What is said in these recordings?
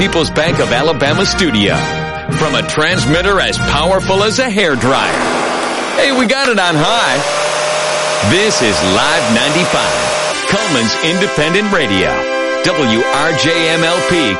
People's Bank of Alabama studio. From a transmitter as powerful as a hairdryer. Hey, we got it on high. This is Live 95, Coleman's Independent Radio. WRJMLP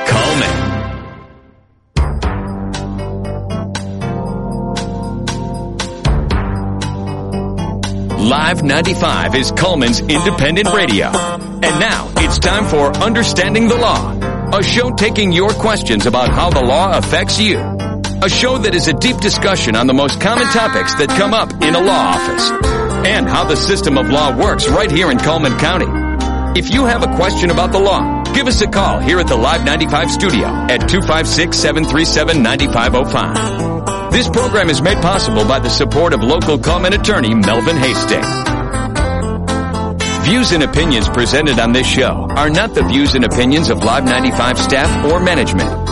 Coleman. Live 95 is Coleman's Independent Radio. And now it's time for Understanding the Law, a show taking your questions about how the law affects you. A show that is a deep discussion on the most common topics that come up in a law office and how the system of law works right here in Coleman County. If you have a question about the law, give us a call here at the Live 95 studio at 256-737-9505. This program is made possible by the support of local Coleman attorney Melvin Hastings. Views and opinions presented on this show are not the views and opinions of Live 95 staff or management.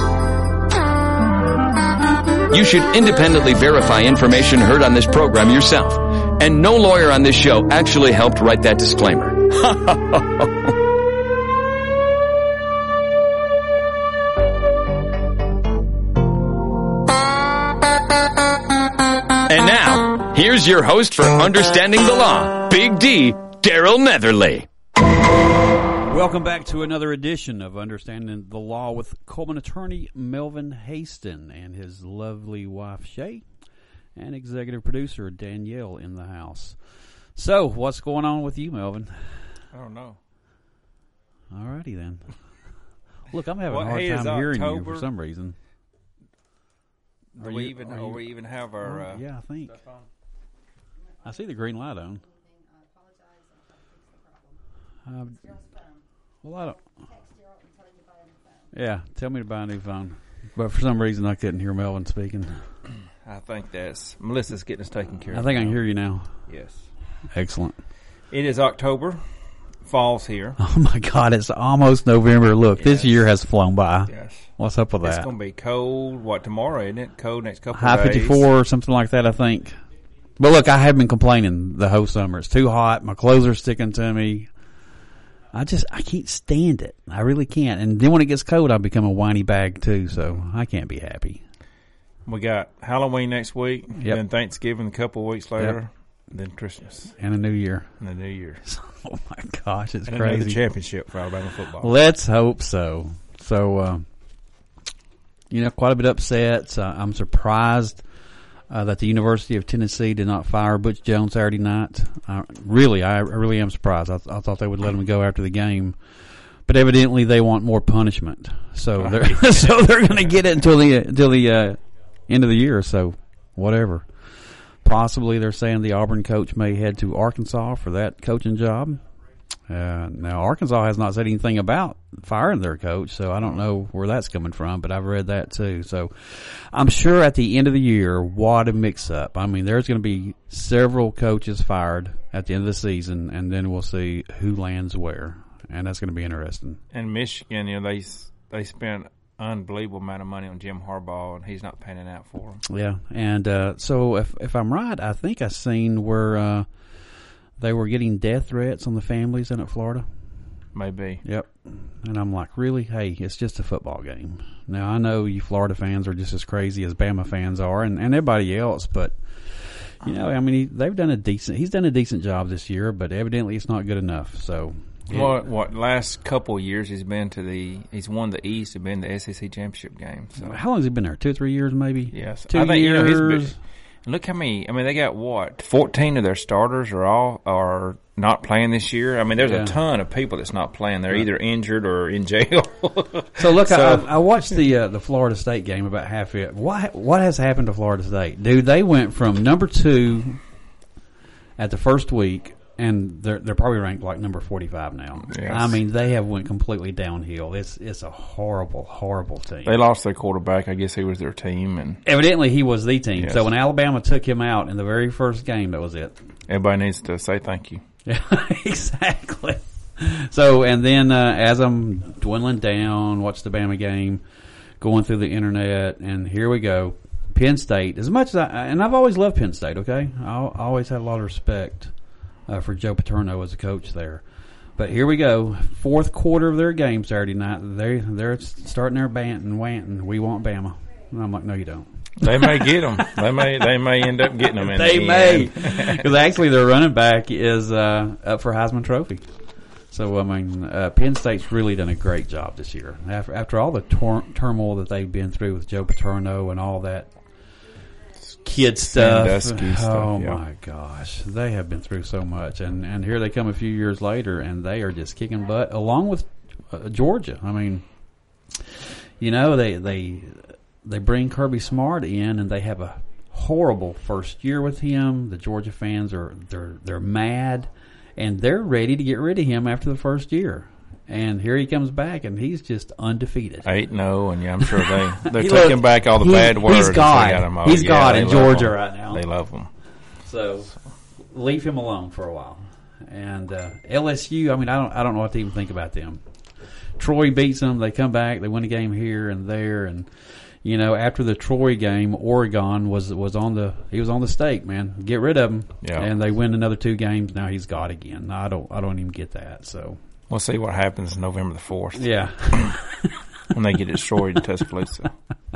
You should independently verify information heard on this program yourself, and no lawyer on this show actually helped write that disclaimer. And now, here's your host for Understanding the Law, Big D, Daryl Netherly. Welcome back to another edition of Understanding the Law with Coleman attorney Melvin Hastings and his lovely wife Shay and executive producer Danielle in the house. So, what's going on with you, Melvin? I don't know. All righty then. Look, I'm having a hard time hearing you for some reason. Do we even have our... yeah, I think. I see the green light on. Well, I don't. Yeah, tell me to buy a new phone. But for some reason, I couldn't hear Melvin speaking. I think that's Melissa's getting us taken care of. I think I can hear you now. Yes. Excellent. It is October. Fall's here. Oh, my God. It's almost November. Look, This year has flown by. Yes. What's up with that? It's going to be cold. Tomorrow, isn't it? Cold next couple of days. High 54 or something like that, I think. But look, I have been complaining the whole summer. It's too hot. My clothes are sticking to me. I can't stand it. I really can't. And then when it gets cold, I become a whiny bag too, so I can't be happy. We got Halloween next week, then Thanksgiving a couple of weeks later, then Christmas. And a New Year. And a New Year. Oh, my gosh, it's and crazy. And the championship for Alabama football. Let's hope so. So, quite a bit upset. I'm surprised that the University of Tennessee did not fire Butch Jones Saturday night. I really am surprised. I thought they would let him go after the game, but evidently they want more punishment. So they're going to get it until the end of the year. So whatever. Possibly they're saying the Auburn coach may head to Arkansas for that coaching job. Now Arkansas has not said anything about firing their coach, so I don't know where that's coming from, but I've read that too. So I'm sure at the end of the year, what a mix-up. I mean, there's going to be several coaches fired at the end of the season, and then we'll see who lands where, and that's going to be interesting. And Michigan, they spent unbelievable amount of money on Jim Harbaugh, and he's not paying it out for them. Yeah, and so if I'm right, I think I seen where they were getting death threats on the families in Florida. Maybe. Yep. And I'm like, really? Hey, it's just a football game. Now, I know you Florida fans are just as crazy as Bama fans are and everybody else, but, he's done a decent job this year, but evidently it's not good enough. So, last couple of years he's won the East and been the SEC championship game. So. How long has he been there? 2 or 3 years maybe? Yes. 2 years. Look how many. I mean, they got 14 of their starters are not playing this year. I mean, there's a ton of people that's not playing. They're either injured or in jail. So look, I watched the Florida State game about half it. What has happened to Florida State, dude? They went from number 2 at the first week, and they're probably ranked like number 45 now. Yes. I mean, they have went completely downhill. It's a horrible, horrible team. They lost their quarterback. I guess he was their team, and evidently he was the team. Yes. So when Alabama took him out in the very first game, that was it. Everybody needs to say thank you. Yeah, exactly. So, and then as I'm dwindling down, watch the Bama game, going through the internet, and here we go. Penn State, as much as and I've always loved Penn State, okay? I always had a lot of respect for Joe Paterno as a coach there. But here we go. Fourth quarter of their game Saturday night. They're starting their wanting. We want Bama. And I'm like, no, you don't. They may get them. They may end up getting them. They may, because actually their running back is up for Heisman Trophy. So I mean, Penn State's really done a great job this year. After all the turmoil that they've been through with Joe Paterno and all that kid stuff. Oh my gosh, they have been through so much, and here they come a few years later, and they are just kicking butt along with Georgia. I mean, you know, they bring Kirby Smart in, and they have a horrible first year with him. The Georgia fans they're mad, and they're ready to get rid of him after the first year. And here he comes back, and he's just undefeated. 8-0, and I'm sure they're taking back all the bad words. He's God. He's God in Georgia right now. They love him. So leave him alone for a while. And LSU, I mean, I don't know what to even think about them. Troy beats them. They come back. They win a game here and there, and you know, after the Troy game, Oregon was on the stake, man. Get rid of him. Yeah. And they win another 2 games. Now he's God again. I don't even get that. So we'll see what happens November the 4th. Yeah. When they get destroyed in Tuscaloosa.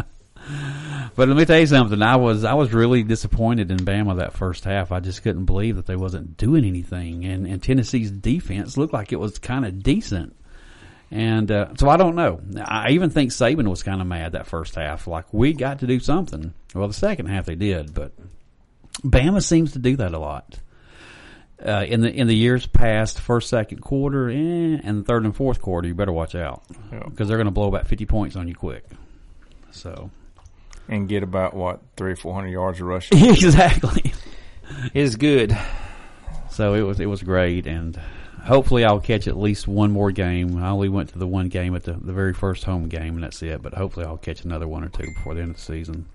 But let me tell you something. I was really disappointed in Bama that first half. I just couldn't believe that they wasn't doing anything. And Tennessee's defense looked like it was kind of decent. And so I don't know. I even think Saban was kind of mad that first half. Like, we got to do something. Well, the second half they did, but Bama seems to do that a lot. In the years past, first, second quarter, and the third and fourth quarter, you better watch out because they're going to blow about 50 points on you quick. So, and get about 300 or 400 yards of rushing. Exactly, is good. So it was great, and hopefully I'll catch at least one more game. I only went to the one game at the very first home game, and that's it. But hopefully I'll catch another one or two before the end of the season.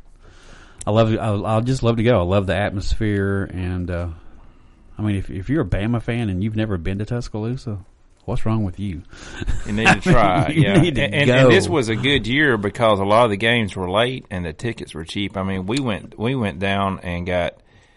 I'll just love to go. I love the atmosphere, and I mean, if you're a Bama fan and you've never been to Tuscaloosa, what's wrong with you? You need to try. You need to go. And this was a good year because a lot of the games were late and the tickets were cheap. I mean, we went down and got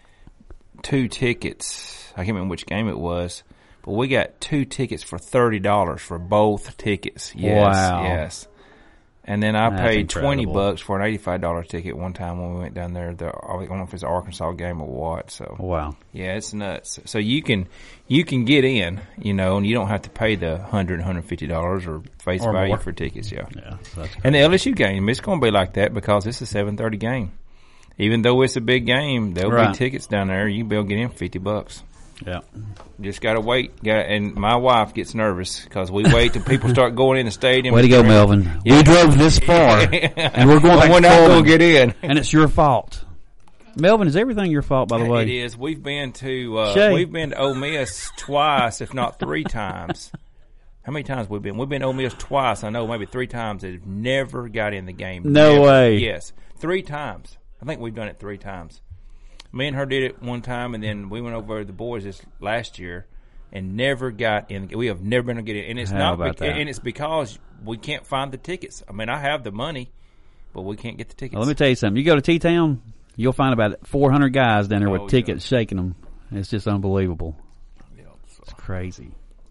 2 tickets. I can't remember which game it was, but we got 2 tickets for $30 for both tickets. Yes, wow. Yes. And then I paid incredible. $20 for an $85 ticket one time when we went down there. I don't know if it's an Arkansas game or what. So wow, yeah, it's nuts. So you can get in, you know, and you don't have to pay the $150 or face value more for tickets. Yeah. And the LSU game, it's going to be like that because it's a 7:30 game. Even though it's a big game, there'll be tickets down there. You can be able to get in for $50. Yeah. Just got to wait. And my wife gets nervous because we wait till people start going in the stadium. Way to go, Melvin. Yeah. We drove this far, and we're going back we're not going to get in. And it's your fault. Melvin, is everything your fault, by the way? It is. We've been to Ole Miss twice, if not 3 times. How many times we've been? We've been to Ole Miss twice. I know maybe 3 times. They've never got in the game. No way. Yes. 3 times. I think we've done it 3 times. Me and her did it one time, and then we went over to the boys this last year and never got in. We have never been able to get in. And it's and it's because we can't find the tickets. I mean, I have the money, but we can't get the tickets. Well, let me tell you something. You go to T-Town, you'll find about 400 guys down there with tickets shaking them. It's just unbelievable. Yeah, it's crazy.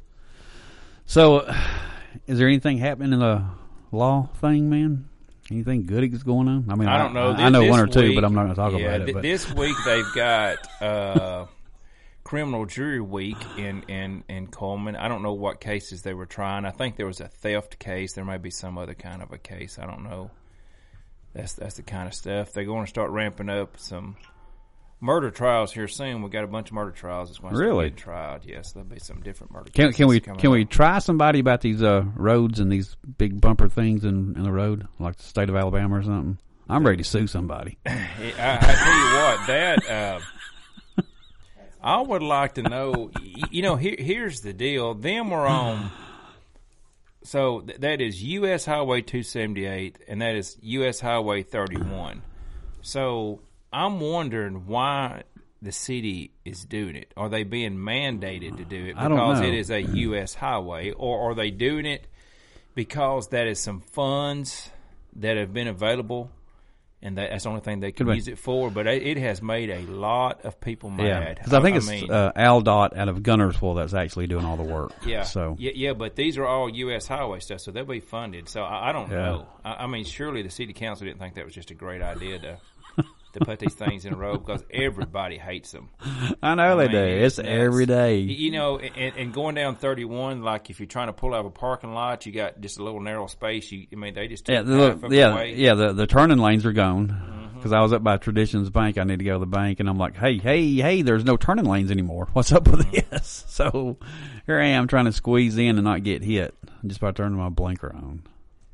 So, is there anything happening in the law thing, man? Anything good is going on? I mean, I don't know. I know 1 or 2, but I'm not going to talk about it. But. This week they've got criminal jury week in Coleman. I don't know what cases they were trying. I think there was a theft case. There may be some other kind of a case. I don't know. That's the kind of stuff. They're going to start ramping up some murder trials here soon. We've got a bunch of murder trials that's going to start getting tried. Yes, there'll be some different murder cases. Can we try somebody about these roads and these big bumper things in the road, like the state of Alabama or something? I'm ready to sue somebody. I tell you what, that I would like to know. You know, here's the deal. Them are on. So that is U.S. Highway 278, and that is U.S. Highway 31. So I'm wondering why the city is doing it. Are they being mandated to do it because it is a U.S. highway, or are they doing it because that is some funds that have been available and that's the only thing they can use it for. But it has made a lot of people mad. Yeah, because I think it's AlDOT out of Gunnersville that's actually doing all the work. Yeah, so yeah, but these are all U.S. highway stuff, so they'll be funded. So I don't know. I mean, surely the city council didn't think that was just a great idea to put these things in a row, because everybody hates them. I know they do. It's every day. You know, and going down 31, like if you're trying to pull out of a parking lot, you got just a little narrow space. They just took half of it away. The turning lanes are gone. Because I was up by Traditions Bank, I need to go to the bank, and I'm like, hey, there's no turning lanes anymore. What's up with this? So here I am trying to squeeze in and not get hit just by turning my blinker on.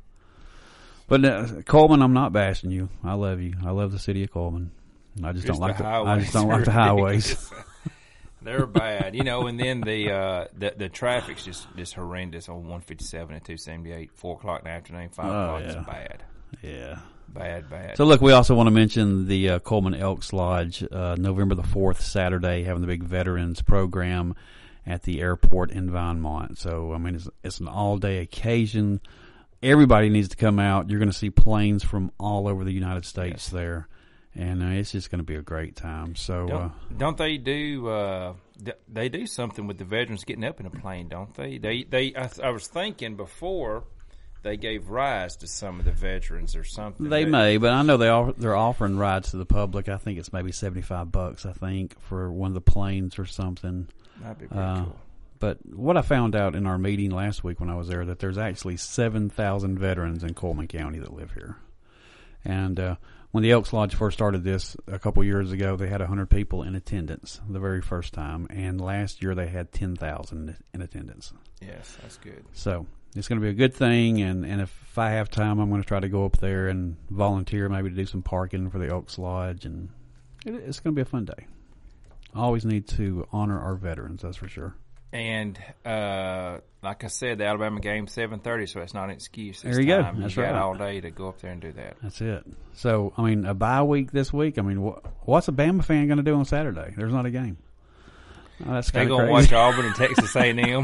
But Coleman, I'm not bashing you. I love you. I love the city of Coleman. I just don't like the highways. They're bad, you know. And then the traffic's just horrendous on 157 and 278. 4 o'clock in the afternoon, 5 o'clock is bad. Yeah. Bad. So look, we also want to mention the Coleman Elks Lodge, November the 4th, Saturday, having the big veterans program at the airport in Vinemont. So I mean, it's an all-day occasion. Everybody needs to come out. You're going to see planes from all over the United States there, and it's just going to be a great time. So don't they do? They do something with the veterans getting up in a plane, don't they? I was thinking before they gave rides to some of the veterans or something. They may, but I know they're offering rides to the public. I think it's maybe $75. I think for one of the planes or something. That'd be pretty cool. But what I found out in our meeting last week when I was there, that there's actually 7,000 veterans in Coleman County that live here. And when the Elks Lodge first started this a couple years ago, they had 100 people in attendance the very first time. And last year they had 10,000 in attendance. Yes, that's good. So it's going to be a good thing. And if I have time, I'm going to try to go up there and volunteer, maybe to do some parking for the Elks Lodge. And it's going to be a fun day. Always need to honor our veterans, that's for sure. And like I said, the Alabama game 7:30, so it's not an excuse. There you go. That's right. You got all day to go up there and do that. That's it. So I mean, a bye week this week. I mean, what's a Bama fan going to do on Saturday? There's not a game. Oh, that's they're going to watch Auburn and Texas A&M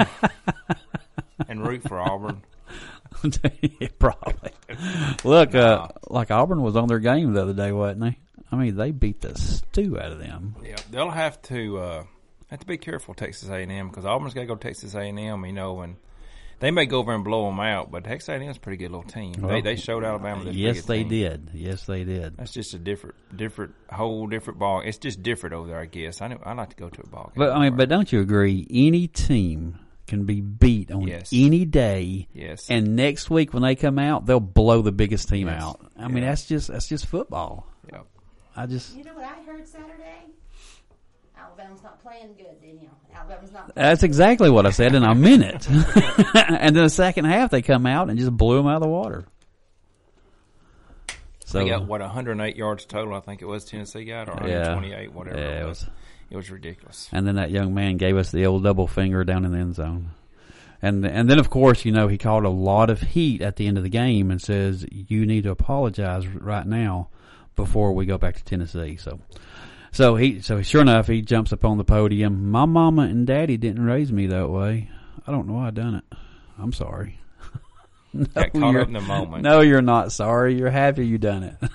and root for Auburn. Probably. Look, like Auburn was on their game the other day, wasn't they? I mean, they beat the stew out of them. Yeah, they'll have to be careful, Texas A&M, because Auburn's got to go to Texas A&M, you know, and they may go over and blow them out, but Texas A&M is a pretty good little team. Well, they showed Alabama this Yes, they team. did. Yes, they did. That's just a whole different ball. It's just different over there, I guess. I like to go to a ball game. But I mean, but don't you agree? Any team can be beat on any day. Yes. And next week when they come out, they'll blow the biggest team out. I mean, that's just football. Yep. You know what I heard Saturday? Alabama's not playing good, didn't you? Alabama's not playing That's exactly what I said, and I meant it. And then the second half, they come out and just blew them out of the water. So they got, 108 yards total, I think it was, Tennessee got, or 128, whatever it was. It was ridiculous. And then that young man gave us the old double finger down in the end zone. And then, of course, you know, he called a lot of heat at the end of the game and says, you need to apologize right now before we go back to Tennessee. So sure enough, he jumps up on the podium. My mama and daddy didn't raise me that way. I don't know why I done it. I'm sorry. No, got caught up in the moment. No, you're not sorry. You're happy you done it.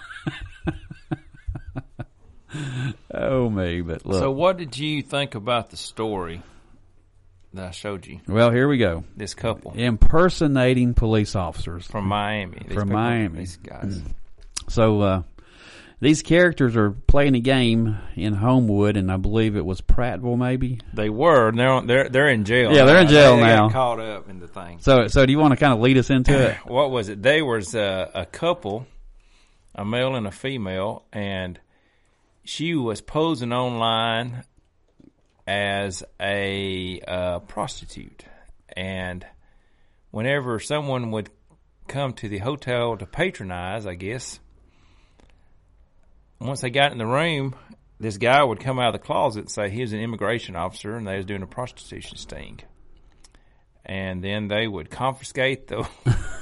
Oh, me. But look. So what did you think about the story that I showed you? Well, here we go. This couple. Impersonating police officers. From Miami. These guys. So, these characters are playing a game in Homewood, and I believe it was Prattville, maybe. They were. They're in jail. Yeah, they're in jail now. Got caught up in the thing. So do you want to kind of lead us into it? What was it? They was a couple, a male and a female, and she was posing online as a prostitute. And whenever someone would come to the hotel to patronize, I guess, once they got in the room, this guy would come out of the closet and say he was an immigration officer and they was doing a prostitution sting. And then they would confiscate your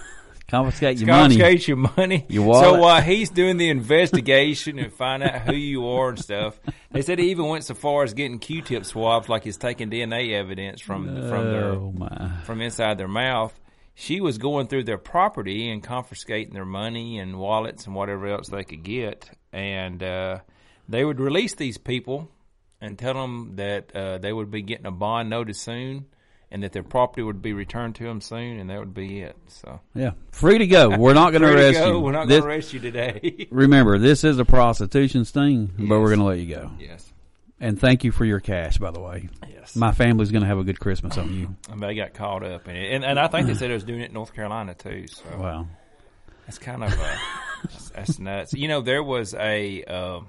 money. Your wallet. So while he's doing the investigation and find out who you are and stuff, they said he even went so far as getting Q-tip swabs, like he's taking DNA evidence from inside their mouth. she was going through their property and confiscating their money and wallets and whatever else they could get. And they would release these people and tell them that they would be getting a bond notice soon and that their property would be returned to them soon, and that would be it. So yeah, free to go. We're not going to arrest you. We're not going to arrest you today. Remember, this is a prostitution sting, but we're going to let you go. Yes. And thank you for your cash, by the way. Yes. My family's going to have a good Christmas on you. And they got caught up in it. And I think they said they was doing it in North Carolina, too. So Wow. That's kind of that's nuts. You know, there was a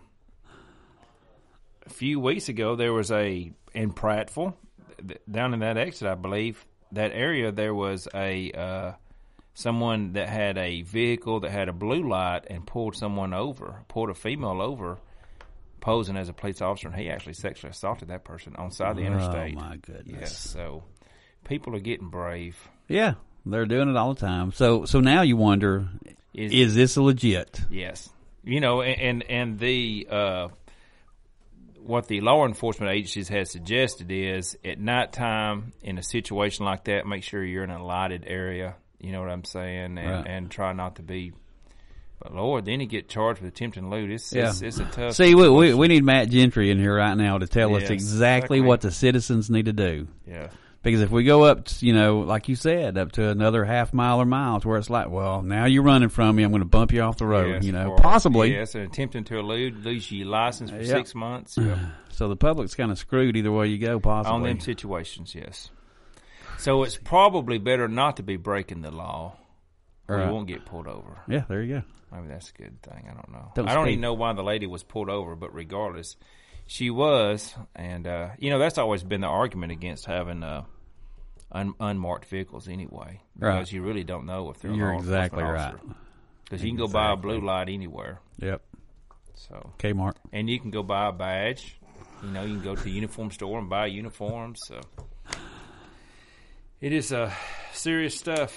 few weeks ago, there was in Prattville, down in that exit, I believe, that area, there was someone that had a vehicle that had a blue light and pulled a female over, posing as a police officer, and he actually sexually assaulted that person on the side of the interstate. Oh, my goodness. Yes, so people are getting brave. Yeah, they're doing it all the time. So now you wonder, is this legit? Yes. You know, and the what the law enforcement agencies have suggested is at nighttime in a situation like that, make sure you're in a lighted area. You know what I'm saying? And try not to be. But Lord, then you get charged with attempting loot. It's a tough. See, we need Matt Gentry in here right now to tell us Yes, exactly what the citizens need to do. Yeah. Because if we go up, like you said, up to another half mile or miles where it's like, well, now you're running from me, I'm going to bump you off the road, Yes, possibly. Yes, and attempting to elude, lose your license for 6 months. Yep. So the public's kind of screwed either way you go, possibly. On them situations, yes. So it's probably better not to be breaking the law, or you won't get pulled over. Yeah, there you go. Maybe that's a good thing. I don't know. Don't I don't speak. even know why the lady was pulled over, but regardless, she was. And, that's always been the argument against having unmarked vehicles anyway, because you really don't know if they're You're exactly right. Because you can go buy a blue light anywhere. Yep. So Kmart. And you can go buy a badge. You know, you can go to the uniform store and buy uniforms. So it is serious stuff.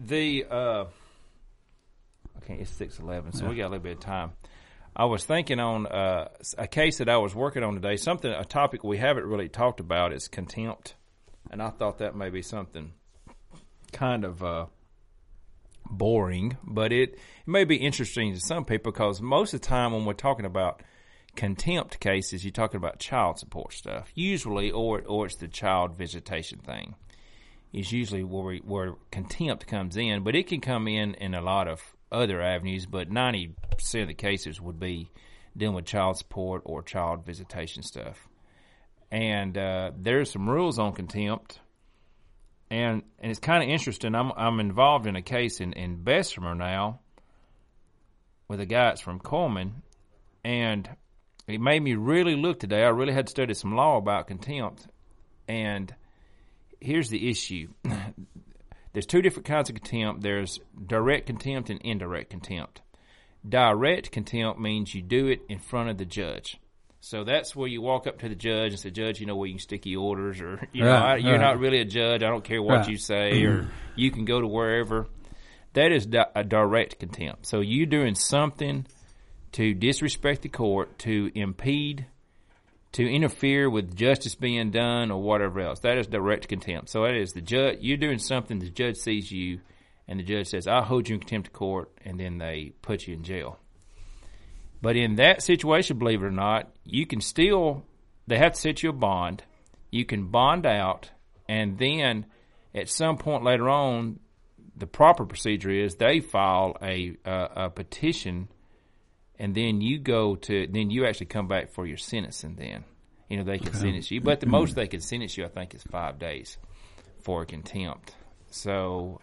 It's 6:11, so we got a little bit of time. I was thinking on a case that I was working on today. A topic we haven't really talked about is contempt, and I thought that may be something kind of boring, but it may be interesting to some people because most of the time when we're talking about contempt cases, you're talking about child support stuff, usually, or it's the child visitation thing. Is usually where contempt comes in, but it can come in a lot of other avenues, but 90% of the cases would be dealing with child support or child visitation stuff. And there's some rules on contempt, and it's kind of interesting. I'm involved in a case in Bessemer now with a guy that's from Coleman, and it made me really look today. I really had to study some law about contempt, and here's the issue. There's two different kinds of contempt. There's direct contempt and indirect contempt. Direct contempt means you do it in front of the judge. So that's where you walk up to the judge and say, Judge, where you can stick your orders, or you're not really a judge. I don't care what you say, or you can go to wherever. That is a direct contempt. So you're doing something to disrespect the court, to impede, to interfere with justice being done or whatever else. That is direct contempt. So that is the judge. You're doing something, the judge sees you, and the judge says, I'll hold you in contempt of court, and then they put you in jail. But in that situation, believe it or not, you can still, they have to set you a bond. You can bond out, and then at some point later on, the proper procedure is they file a petition, and then you actually come back for your sentencing then. They can sentence you. But the most they can sentence you, I think, is 5 days for contempt. So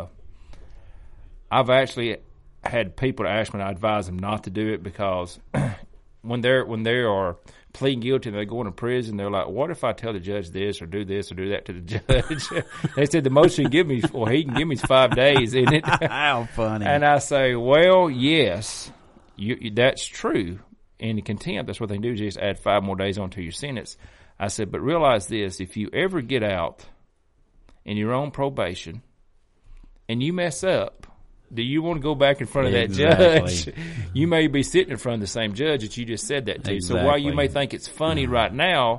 I've actually had people ask me, and I advise them not to do it because when they are pleading guilty and they go into prison, they're like, what if I tell the judge this or do that to the judge? They said the most he can give me is 5 days, isn't it? How funny. And I say, well, yes. That's true. In contempt, that's what they do, is just add 5 more days onto your sentence. I said, but realize this, if you ever get out and you're on probation and you mess up, do you want to go back in front of that judge? You may be sitting in front of the same judge that you just said that to. Exactly. So while you may think it's funny right now,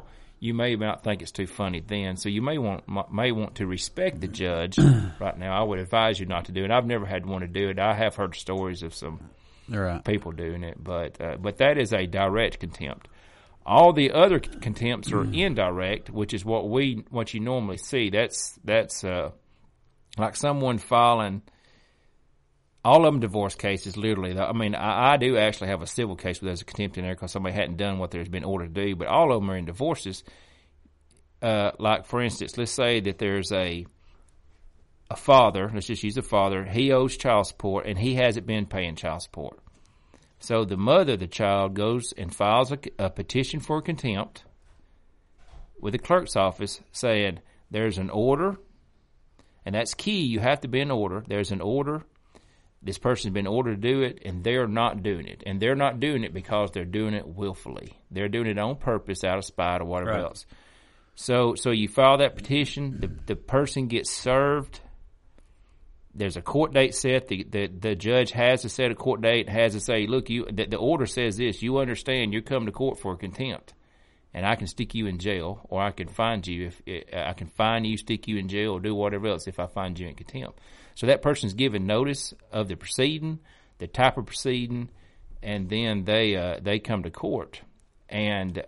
you may not think it's too funny then. So you may want to respect the judge right now. I would advise you not to do it. I've never had one to do it. I have heard stories of some people doing it, but that is a direct contempt. All the other contempts are indirect, which is what you normally see. That's like someone filing. All of them divorce cases, literally. I mean, I do actually have a civil case where there's a contempt in there because somebody hadn't done what there's been ordered to do, but all of them are in divorces. Like, for instance, let's say that there's a father, let's just use a father, he owes child support, and he hasn't been paying child support. So the mother of the child goes and files a petition for contempt with the clerk's office saying there's an order, and that's key, you have to be in order, there's an order, this person's been ordered to do it, and they're not doing it. And they're not doing it because they're doing it willfully. They're doing it on purpose, out of spite or whatever else. So you file that petition, the person gets served, there's a court date set, the judge has to set a court date, has to say, look, the order says this, you understand you're coming to court for contempt, and I can stick you in jail, or I can find you, I can fine you, stick you in jail, or do whatever else if I find you in contempt. So that person's given notice of the proceeding, the type of proceeding, and then they come to court. And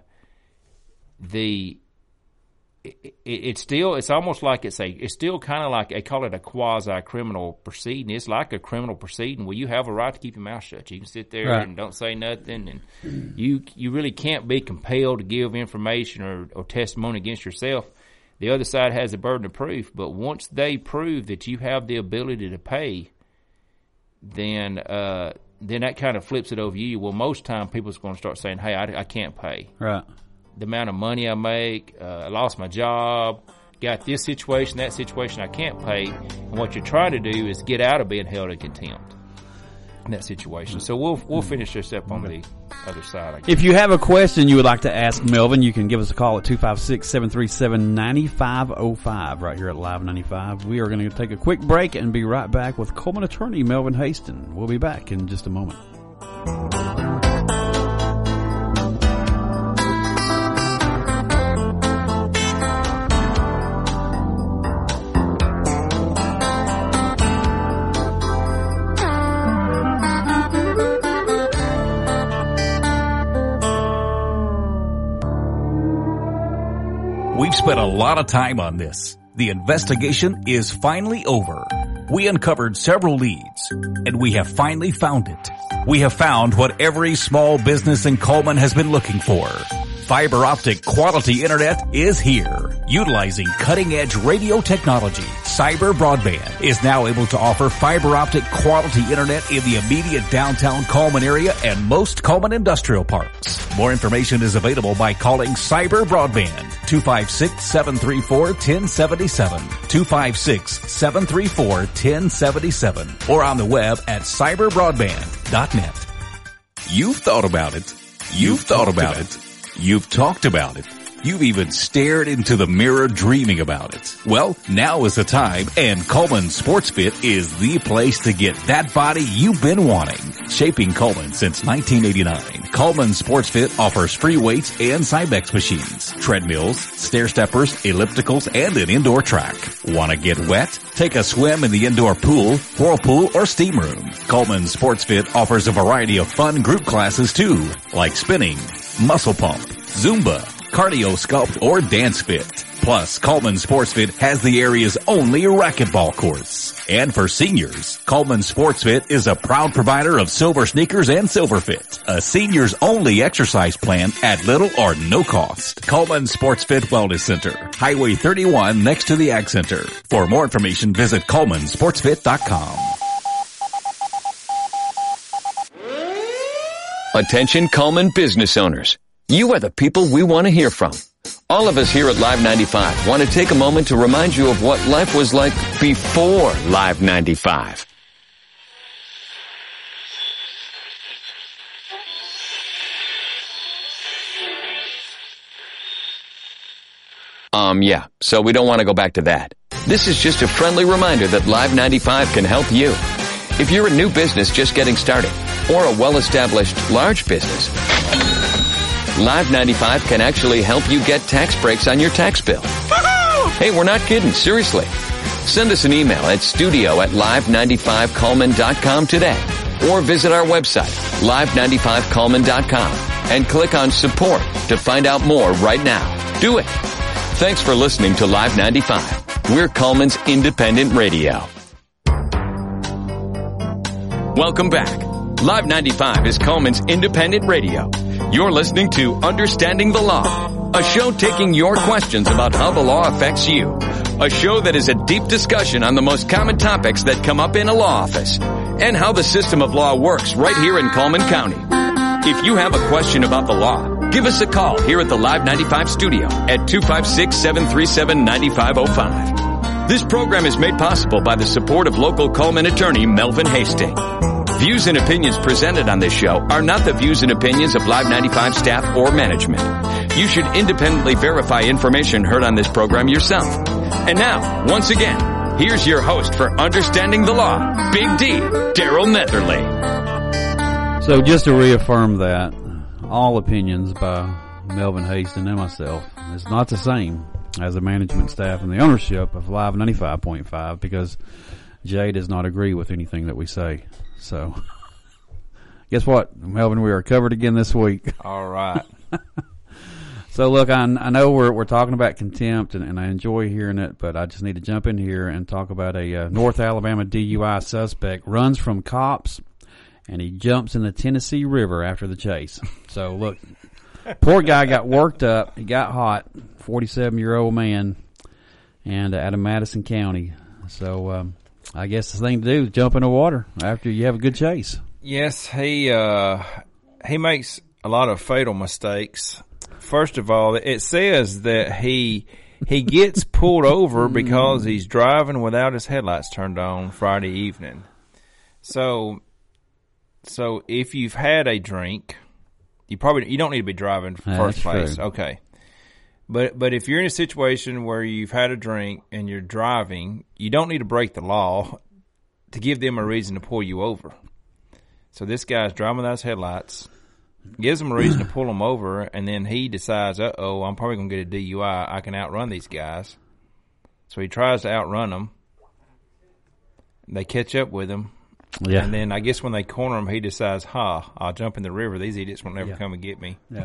it's almost like it's still kind of like they call it a quasi criminal proceeding. It's like a criminal proceeding where you have a right to keep your mouth shut. You can sit there and don't say nothing, and you really can't be compelled to give information or testimony against yourself. The other side has a burden of proof, but once they prove that you have the ability to pay, then that kind of flips it over you. Well, most time people's going to start saying, hey, I can't pay. Right. The amount of money I make, I lost my job, got this situation, that situation, I can't pay. And what you're trying to do is get out of being held in contempt in that situation. So we'll finish this up on the other side, I guess. If you have a question you would like to ask Melvin, you can give us a call at 256-737-9505 right here at Live 95. We are going to take a quick break and be right back with Coleman attorney Melvin Haston. We'll be back in just a moment. We've spent a lot of time on this. The investigation is finally over. We uncovered several leads, and we have finally found it. We have found what every small business in Coleman has been looking for. Fiber optic quality internet is here. Utilizing cutting-edge radio technology, Cyber Broadband is now able to offer fiber optic quality internet in the immediate downtown Coleman area and most Coleman industrial parks. More information is available by calling Cyber Broadband 256-734-1077, 256-734-1077, or on the web at cyberbroadband.net. You've thought about it. You've thought about it. You've talked about it. You've even stared into the mirror dreaming about it. Well, now is the time, and Coleman Sports Fit is the place to get that body you've been wanting. Shaping Coleman since 1989, Coleman Sports Fit offers free weights and Cybex machines, treadmills, stair steppers, ellipticals, and an indoor track. Want to get wet? Take a swim in the indoor pool, whirlpool, or steam room. Coleman Sports Fit offers a variety of fun group classes too, like spinning, muscle pump, Zumba, cardio sculpt, or dance fit. Plus, Coleman Sports Fit has the area's only racquetball course. And for seniors, Coleman Sports Fit is a proud provider of Silver Sneakers and Silver Fit, a seniors only exercise plan at little or no cost. Coleman Sports Fit Wellness Center, Highway 31 next to the Ag Center. For more information, visit ColemanSportsFit.com. Attention Coleman business owners. You are the people we want to hear from. All of us here at Live 95 want to take a moment to remind you of what life was like before Live 95. Yeah, so we don't want to go back to that. This is just a friendly reminder that Live 95 can help you. If you're a new business just getting started, or a well-established large business, Live 95 can actually help you get tax breaks on your tax bill. Hey, we're not kidding. Seriously. Send us an email at studio@live95coleman.com today, or visit our website, live95coleman.com, and click on support to find out more right now. Do it. Thanks for listening to Live 95. We're Coleman's independent radio. Welcome back. Live 95 is Coleman's independent radio. You're listening to Understanding the Law, a show taking your questions about how the law affects you. A show that is a deep discussion on the most common topics that come up in a law office and how the system of law works right here in Coleman County. If you have a question about the law, give us a call here at the Live 95 studio at 256-737-9505. This program is made possible by the support of local Coleman attorney Melvin Hastings. Views and opinions presented on this show are not the views and opinions of Live 95 staff or management. You should independently verify information heard on this program yourself. And now, once again, here's your host for Understanding the Law, Big D, Daryl Netherly. So just to reaffirm that, all opinions by Melvin Hastings and myself is not the same as the management staff and the ownership of Live 95.5, because Jay does not agree with anything that we say. So, guess what, Melvin? We are covered again this week. All right. So, look, I know we're talking about contempt, and I enjoy hearing it, but I just need to jump in here and talk about a North Alabama DUI suspect runs from cops, and he jumps in the Tennessee River after the chase. So, look, poor guy got worked up. He got hot, 47-year-old man, and out of Madison County. So, I guess the thing to do is jump in the water after you have a good chase. Yes, he makes a lot of fatal mistakes. First of all, it says that he gets pulled over because he's driving without his headlights turned on Friday evening. So if you've had a drink, you don't need to be driving in the first place. True. Okay. But if you're in a situation where you've had a drink and you're driving, you don't need to break the law to give them a reason to pull you over. So this guy's driving without his headlights, gives him a reason to pull him over, and then he decides, uh-oh, I'm probably going to get a DUI. I can outrun these guys. So he tries to outrun them. They catch up with him. Yeah. And then I guess when they corner him, he decides, I'll jump in the river. These idiots won't never come and get me. Yeah.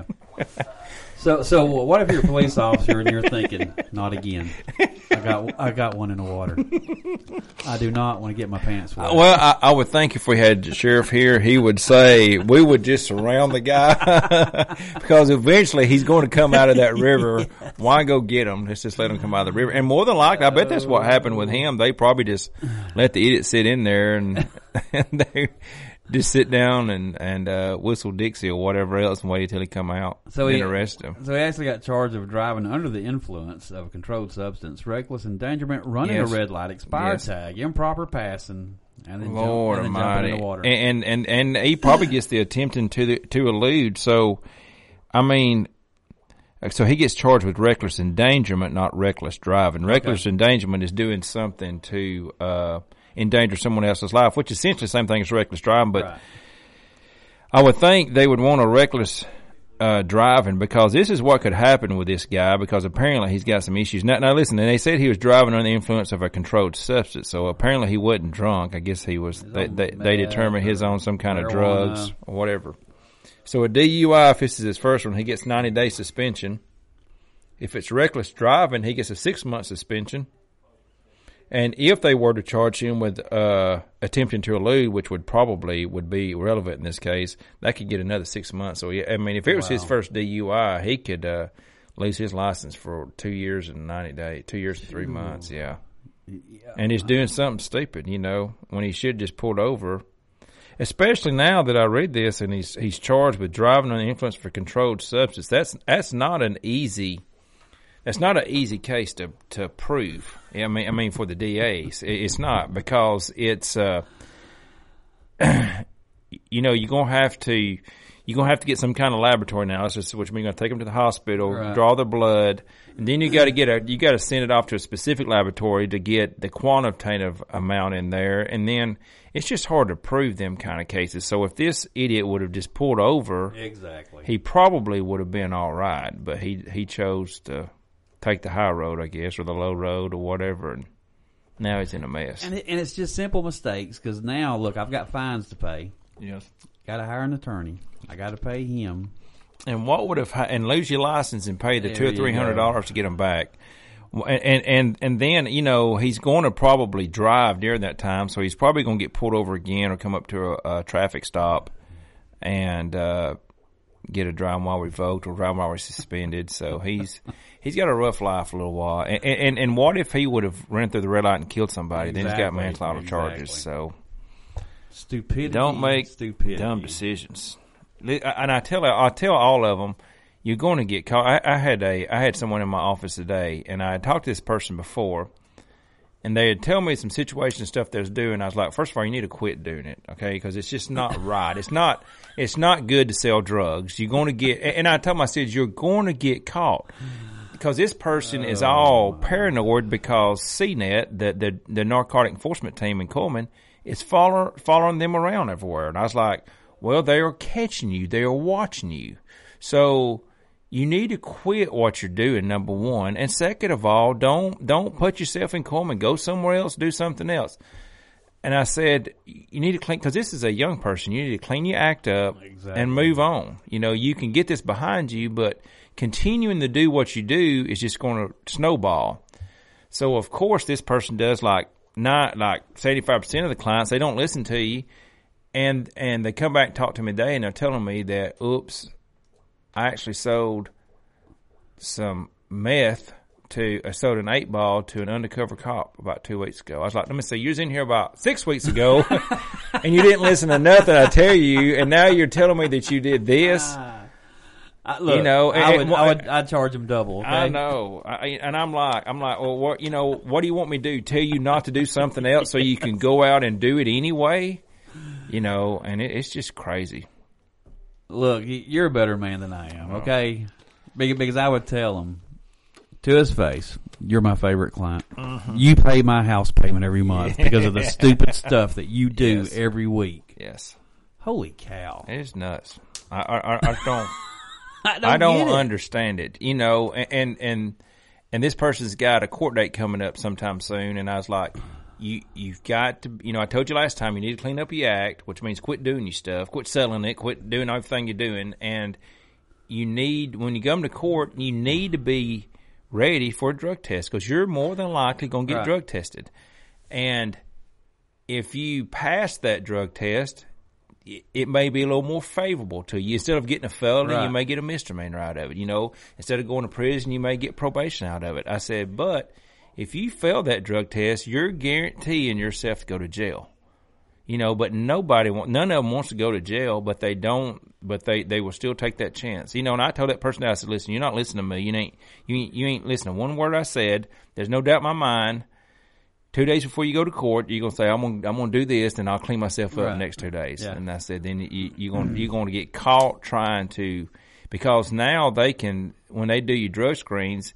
So what if you're a police officer and you're thinking, not again? I got one in the water. I do not want to get my pants wet. Well, I would think if we had the sheriff here, he would say we would just surround the guy because eventually he's going to come out of that river. Why go get him? Let's just let him come out of the river. And more than likely, I bet that's what happened with him. They probably just let the idiot sit in there and they just sit down and whistle Dixie or whatever else and wait until he come out and arrest him. So he actually got charged of driving under the influence of a controlled substance, reckless endangerment, running a red light, expired tag, improper passing, and then jumping in the water. And he probably gets the attempting to elude. So, I mean, so he gets charged with reckless endangerment, not reckless driving. Reckless endangerment is doing something to endanger someone else's life, which is essentially the same thing as reckless driving. But I would think they would want a reckless driving, because this is what could happen with this guy, because apparently he's got some issues. Now listen, and they said he was driving under the influence of a controlled substance, so apparently he wasn't drunk. I guess he was. They determined he's on some kind of drugs or whatever. So a DUI, if this is his first one, he gets 90-day suspension. If it's reckless driving, he gets a 6-month suspension. And if they were to charge him with attempting to elude, which would be relevant in this case, that could get another 6 months. So, yeah, I mean, if it was his first DUI, he could lose his license for 2 years and 90 days, 2 years and 3 months, And he's doing something stupid, when he should just pulled over. Especially now that I read this and he's charged with driving under the influence of a controlled substance. That's not an easy... It's not an easy case to prove. I mean, for the DAs, it's not, because it's, you're gonna have to. you're going to have to get some kind of laboratory analysis, which means you're going to take them to the hospital, Right. draw the blood, and then you got to send it off to a specific laboratory to get the quantitative amount in there, and then it's just hard to prove them kind of cases. So if this idiot would have just pulled over, Exactly. he probably would have been all right, but he chose to take the high road, I guess, or the low road or whatever, and now he's in a mess. And it's just simple mistakes because now, look, I've got fines to pay. Yes. Got to hire an attorney. I got to pay him. And what would have and lose your license and pay the There $200 or you $300 to get them back, and then he's going to probably drive during that time, so he's probably going to get pulled over again or come up to a traffic stop and get a driving while revoked or driving while suspended. So he's got a rough life a little while. And what if he would have ran through the red light and killed somebody? Then he's got Exactly. manslaughter charges. So Stupidity. don't make stupidity. dumb decisions. And I tell all of them, you're going to get caught. I had someone in my office today, and I had talked to this person before, and they had tell me some situation and stuff they was doing. I was like, first of all, you need to quit doing it, okay? Because it's just not right. It's not good to sell drugs. You're going to get, and I told them, I said, you're going to get caught. Because this person is all paranoid because CNET, the narcotic enforcement team in Coleman, is following them around everywhere. And I was like, well, they are catching you. They are watching you. So you need to quit what you're doing, number one. And second of all, don't put yourself in Coleman. Go somewhere else, do something else. And I said, you need to clean, because this is a young person. You need to clean your act up and move on. You can get this behind you, but continuing to do what you do is just going to snowball. So, of course, this person does not 75% of the clients, they don't listen to you. And they come back and talk to me today, and they're telling me that, oops, I actually sold some meth I sold an 8-ball to an undercover cop about 2 weeks ago. I was like, let me see, you was in here about 6 weeks ago, and you didn't listen to nothing I tell you, and now you're telling me that you did this. Look, I'd charge him double. Okay? I know, and I'm like, well, what do you want me to do? Tell you not to do something else so you can go out and do it anyway? And it's just crazy. Look, you're a better man than I am, okay? Because I would tell him to his face, you're my favorite client. Mm-hmm. You pay my house payment every month because of the stupid stuff that you do every week. Yes. Holy cow. It's nuts. I don't. I don't understand it, and this person's got a court date coming up sometime soon, and I was like, you've got to, I told you last time, you need to clean up your act, which means quit doing your stuff, quit selling it, quit doing everything you're doing, and when you come to court, you need to be ready for a drug test, because you're more than likely going to get drug tested, and if you pass that drug test, it may be a little more favorable to you. Instead of getting a felony, you may get a misdemeanor out of it. Instead of going to prison, you may get probation out of it. I said, but if you fail that drug test, you're guaranteeing yourself to go to jail. But none of them wants to go to jail, but they don't, but they will still take that chance. And I told that person, I said, listen, you're not listening to me. You ain't listening to one word I said. There's no doubt in my mind. 2 days before you go to court, you're gonna say, I'm gonna do this, and I'll clean myself up the next 2 days. Yeah. And I said, then you're gonna get caught trying to, because now they can, when they do your drug screens,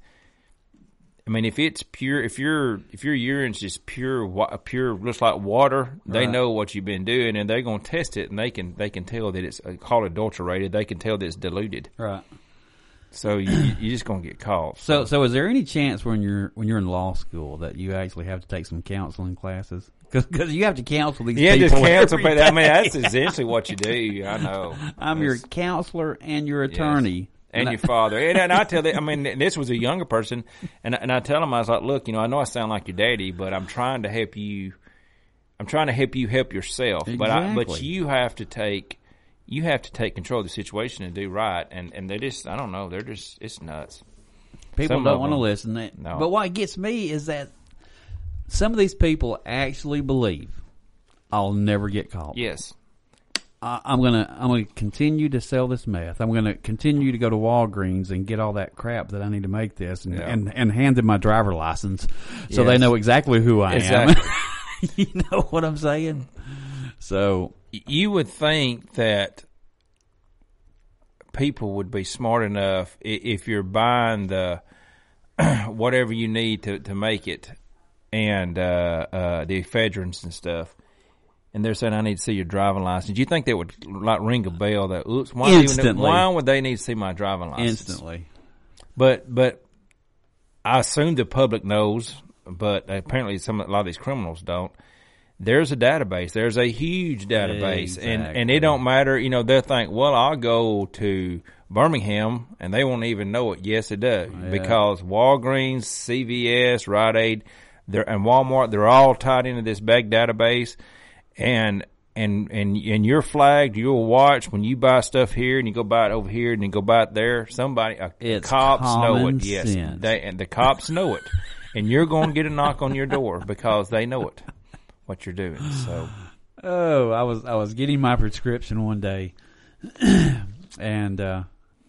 I mean, if it's pure, if your urine's just pure, looks like water, they know what you've been doing, and they're gonna test it, and they can tell that it's called adulterated. They can tell that it's diluted. Right. So you're just gonna get caught. So is there any chance when you're in law school that you actually have to take some counseling classes? Because you have to counsel these people. Just counsel people. I mean, that's essentially what you do. I know. I'm your counselor and your attorney. Yes. And your father. And I tell them, I mean, this was a younger person, and I tell them, I was like, look, I know I sound like your daddy, but I'm trying to help you. I'm trying to help you help yourself. Exactly. But you have to take control of the situation and do right. And they just, I don't know, it's nuts. People don't want to listen. No. But what gets me is that some of these people actually believe I'll never get caught. Yes. I'm gonna continue to sell this meth. I'm gonna continue to go to Walgreens and get all that crap that I need to make this, and hand them my driver license so they know exactly who I am. You know what I'm saying? So you would think that people would be smart enough if you're buying the whatever you need to make it, and the ephedrins and stuff, and they're saying, I need to see your driving license. You think that would like ring a bell that, oops, why would they need to see my driving license? Instantly. But I assume the public knows, but apparently a lot of these criminals don't. There's a database. There's a huge database. Exactly. And it don't matter. You know, they'll think, well, I'll go to Birmingham, and they won't even know it. Yes, it does. Yeah. Because Walgreens, CVS, Rite Aid, and Walmart, they're all tied into this big database. And you're flagged, you'll watch when you buy stuff here and you go buy it over here and you go buy it there. It's cops know common it. Yes, sense. and the cops know it. And you're going to get a knock on your door because they know it, what you're doing. So, oh, I was getting my prescription one day, and the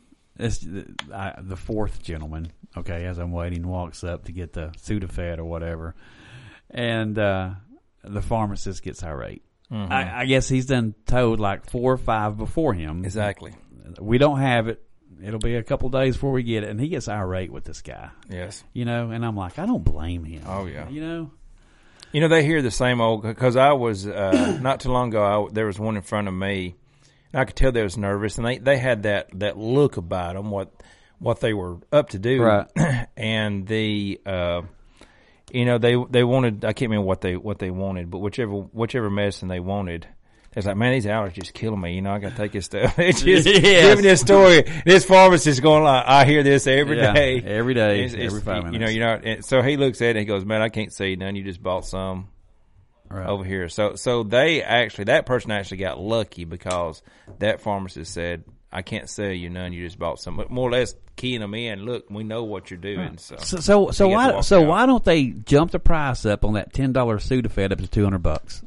fourth gentleman, okay, as I'm waiting, walks up to get the Sudafed or whatever, and the pharmacist gets irate. Mm-hmm. I guess he's done told like 4 or 5 before him. Exactly. We don't have it. It'll be a couple days before we get it, and he gets irate with this guy. Yes. You know, and I'm like, I don't blame him. Oh, yeah. You know? You know, they hear the same old, because I was, not too long ago, there was one in front of me, and I could tell they was nervous, and they had that look about them, what they were up to do. Right. And the, you know, they wanted, I can't remember what they wanted, but whichever medicine they wanted, it's like, man, these allergies killing me. You know, I got to take this stuff. It's just giving this story. This pharmacist going like, I hear this every day. Every day, It's, every 5 minutes. You know, and so he looks at it and he goes, man, I can't see none. You just bought some over here. So that person actually got lucky because that pharmacist said, I can't sell you none. You just bought some, but more or less keying them in. Look, we know what you're doing. So why don't they jump the price up on that $10 Sudafed up to $200?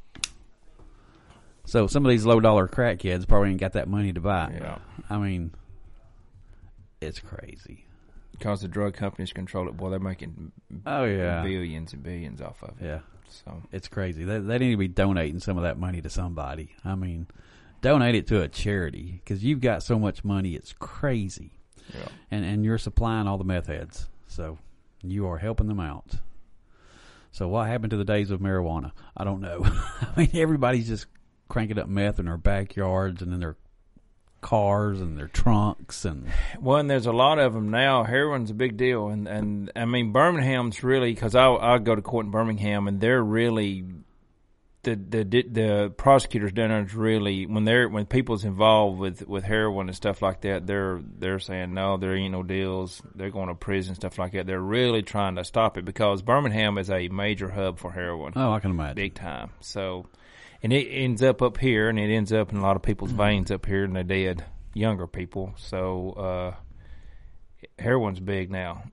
So some of these low dollar crackheads probably ain't got that money to buy. Yeah. I mean, it's crazy. Because the drug companies control it, boy, they're making billions and billions off of it. Yeah. So it's crazy. They need to be donating some of that money to somebody. I mean, donate it to a charity because you've got so much money. It's crazy. Yeah. And you're supplying all the meth heads. So you are helping them out. So what happened to the days of marijuana? I don't know. I mean, everybody's just cranking up meth in their backyards and in their cars and their trunks and there's a lot of them now. Heroin's a big deal, and I mean Birmingham's really, because I go to court in Birmingham and they're really the prosecutors down there is really when people's involved with heroin and stuff like that, they're saying no, there ain't no deals. They're going to prison and stuff like that. They're really trying to stop it because Birmingham is a major hub for heroin. Oh, I can imagine, big time. So. And it ends up here, and it ends up in a lot of people's veins up here, and they're dead, younger people. So heroin's big now.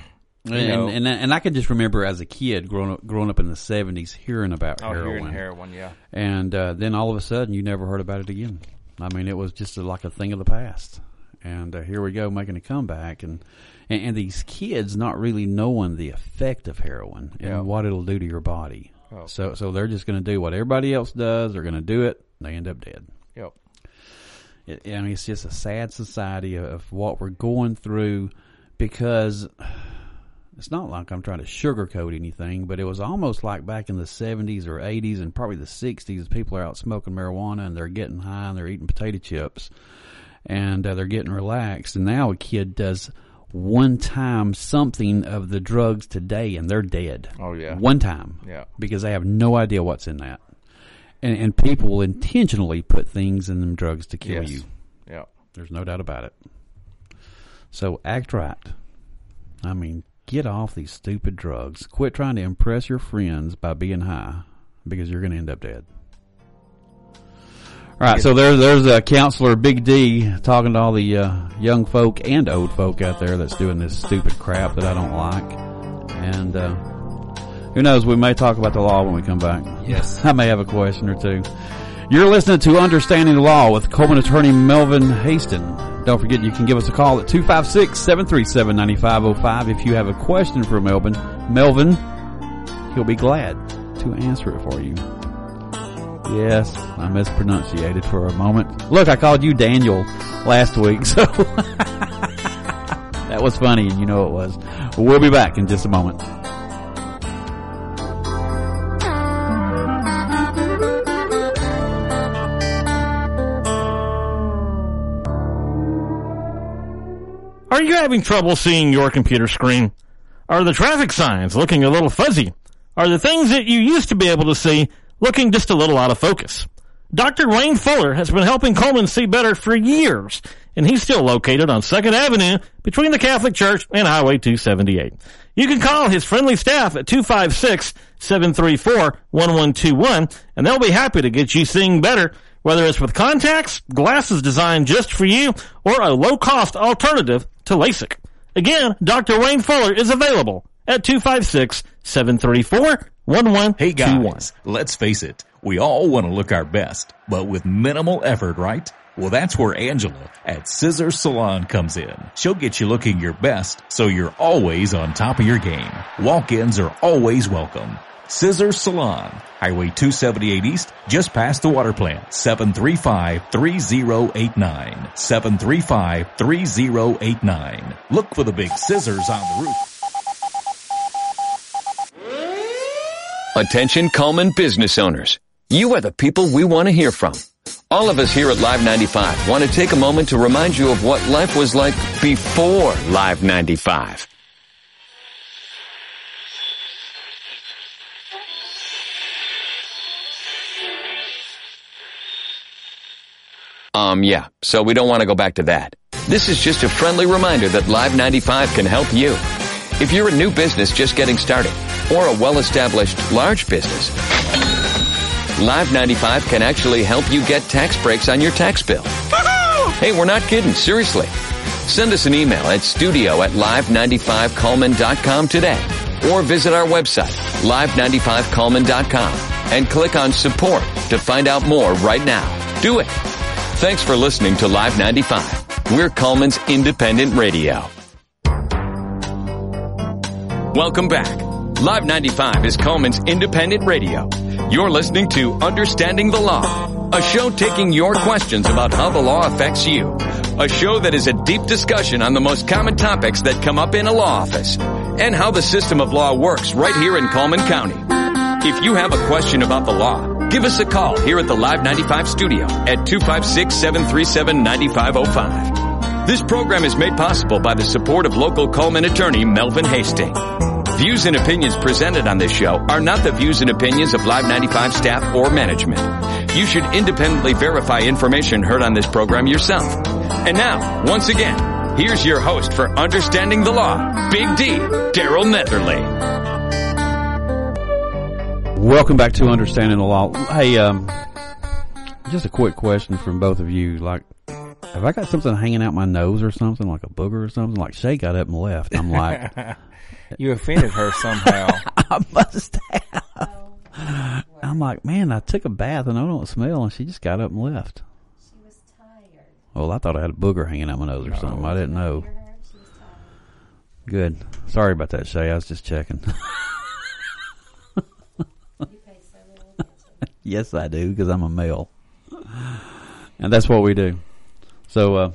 And I can just remember as a kid growing up in the 70s hearing about heroin. Hearing heroin, yeah. And then all of a sudden you never heard about it again. I mean, it was just like a thing of the past. And here we go making a comeback. And these kids not really knowing the effect of heroin and what it'll do to your body. Oh. So they're just going to do what everybody else does. They're going to do it. They end up dead. Yep. I mean, it's just a sad society of what we're going through because it's not like I'm trying to sugarcoat anything, but it was almost like back in the 70s or 80s and probably the 60s, people are out smoking marijuana and they're getting high and they're eating potato chips and they're getting relaxed. And now a kid does one time something of the drugs today and they're dead. Oh, yeah. One time. Yeah. Because they have no idea what's in that. And people will intentionally put things in them drugs to kill you. Yeah. There's no doubt about it. So act right. I mean, get off these stupid drugs. Quit trying to impress your friends by being high because you're going to end up dead. All right, so there's Counselor Big D talking to all the young folk and old folk out there that's doing this stupid crap that I don't like. And who knows, we may talk about the law when we come back. Yes. I may have a question or two. You're listening to Understanding the Law with Coleman attorney Melvin Haston. Don't forget you can give us a call at 256-737-9505 if you have a question for Melvin. He'll be glad to answer it for you. Yes, I mispronunciated for a moment. Look, I called you Daniel last week, so that was funny, and you know it was. We'll be back in just a moment. Are you having trouble seeing your computer screen? Are the traffic signs looking a little fuzzy? Are the things that you used to be able to see looking just a little out of focus? Dr. Wayne Fuller has been helping Coleman see better for years, and he's still located on 2nd Avenue between the Catholic Church and Highway 278. You can call his friendly staff at 256-734-1121, and they'll be happy to get you seeing better, whether it's with contacts, glasses designed just for you, or a low-cost alternative to LASIK. Again, Dr. Wayne Fuller is available at 256-734-1121. Hey guys, let's face it, we all want to look our best, but with minimal effort, right? Well, that's where Angela at Scissor Salon comes in. She'll get you looking your best, so you're always on top of your game. Walk-ins are always welcome. Scissor Salon, Highway 278 East, just past the water plant, 735-3089. 735-3089. Look for the big scissors on the roof. Attention Coleman business owners. You are the people we want to hear from. All of us here at Live 95 want to take a moment to remind you of what life was like before Live 95. Yeah, so we don't want to go back to that. This is just a friendly reminder that Live 95 can help you. If you're a new business just getting started, or a well-established large business, Live 95 can actually help you get tax breaks on your tax bill. Hey, we're not kidding, seriously. Send us an email at studio@live95coleman.com today, or visit our website, live95coleman.com, and click on support to find out more right now. Do it. Thanks for listening to Live 95. We're Coleman's independent radio. Welcome back. Live 95 is Coleman's independent radio. You're listening to Understanding the Law, a show taking your questions about how the law affects you. A show that is a deep discussion on the most common topics that come up in a law office and how the system of law works right here in Coleman County. If you have a question about the law, give us a call here at the Live 95 studio at 256-737-9505. This program is made possible by the support of local Coleman attorney Melvin Hastings. Views and opinions presented on this show are not the views and opinions of Live 95 staff or management. You should independently verify information heard on this program yourself. And now, once again, here's your host for Understanding the Law, Big D, Daryl Netherly. Welcome back to Understanding the Law. Hey, just a quick question from both of you. Like, have I got something hanging out my nose or something, like a booger or something? Like Shay got up and left. I'm like... You offended her somehow. I must have. I'm like, man, I took a bath and I don't smell, and she just got up and left. She was tired. Well, I thought I had a booger hanging out my nose or something. I didn't know. She was tired. Good. Sorry about that, Shay. I was just checking. You pay so little attention. Yes, I do, because I'm a male. And that's what we do. So,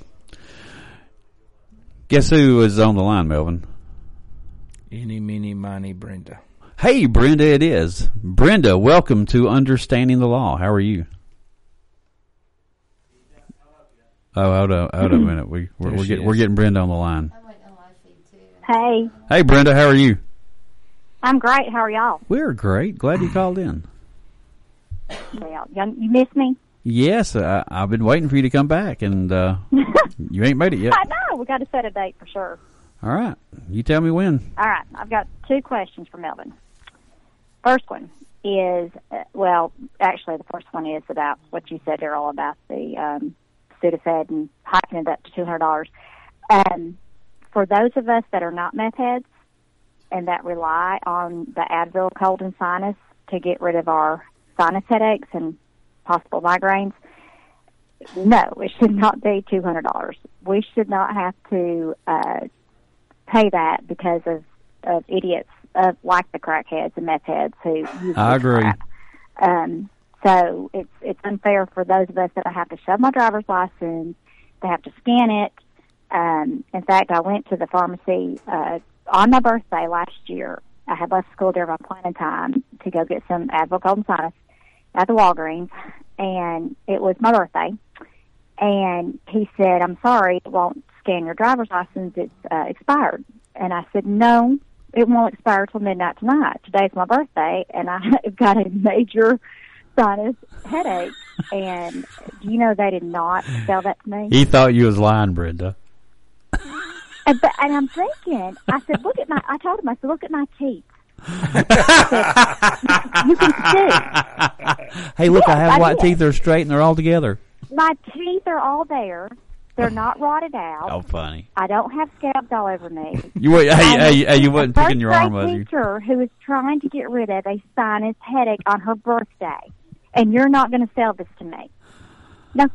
guess who is on the line, Melvin? Eeny, meeny, miny, Brenda. Hey, Brenda, it is. Brenda, welcome to Understanding the Law. How are you? Oh, hold on a minute. We're getting Brenda on the line. I'm waiting on live feed too. Hey, Hey, Brenda, how are you? I'm great. How are y'all? We're great. Glad you called in. Well, you missed me? Yes, I've been waiting for you to come back, and you ain't made it yet. I know. We got to set a date for sure. All right. You tell me when. All right. I've got two questions for Melvin. First one is, actually the first one is about what you said, Daryl, about the Sudafed and hiking it up to $200. For those of us that are not meth heads and that rely on the Advil cold and sinus to get rid of our sinus headaches and possible migraines, no, it should not be $200. We should not have to pay that because of idiots like the crackheads and meth heads who use I agree. crap. So it's unfair for those of us that I have to show my driver's license, they have to scan it. In fact, I went to the pharmacy on my birthday last year. I had left school during my planning time to go get some Advil Cold and Sinus at the Walgreens, and it was my birthday. And he said, "I'm sorry, it won't scan your driver's license. It's expired." And I said, "No, it won't expire till midnight tonight. Today's my birthday, and I've got a major sinus headache." And do you know they did not sell that to me? He thought you was lying, Brenda. And I'm thinking, I said, I told him, I said, "Look at my teeth." I said, "You can see." Hey, look, Yes, I have I white did. teeth. They're straight and they're all together. My teeth are all there. They're not rotted out. Oh, funny. I don't have scabs all over me. You wasn't picking your arm, was A you? teacher who is trying to get rid of a sinus headache on her birthday, and you're not going to sell this to me. No,